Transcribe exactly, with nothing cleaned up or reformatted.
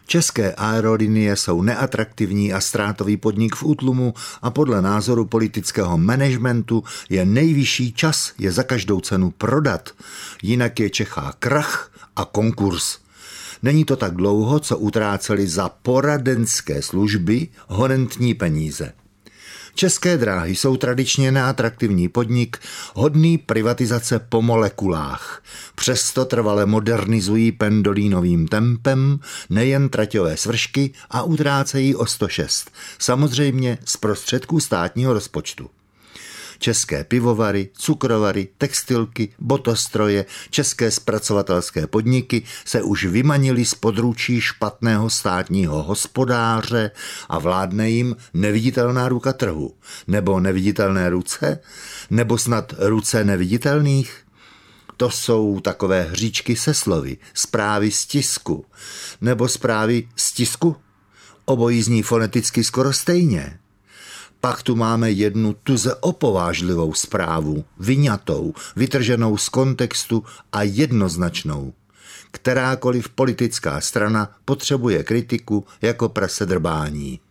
České aerolinie jsou neatraktivní a ztrátový podnik v útlumu a podle názoru politického managementu je nejvyšší čas je za každou cenu prodat. Jinak je čeká krach a konkurs. Není to tak dlouho, co utráceli za poradenské služby honentní peníze. České dráhy jsou tradičně neatraktivní podnik, hodný privatizace po molekulách. Přesto trvale modernizují pendolínovým tempem nejen traťové svršky a utrácejí o sto šest. Samozřejmě z prostředků státního rozpočtu. České pivovary, cukrovary, textilky, botostroje, české zpracovatelské podniky se už vymanily z područí špatného státního hospodáře a vládne jim neviditelná ruka trhu. Nebo neviditelné ruce? Nebo snad ruce neviditelných? To jsou takové hříčky se slovy, zprávy z tisku. Nebo zprávy z tisku? Obojí zní foneticky skoro stejně. Pak tu máme jednu tuze opovážlivou zprávu, vyňatou, vytrženou z kontextu a jednoznačnou. Kterákoliv politická strana potřebuje kritiku jako prase drbání.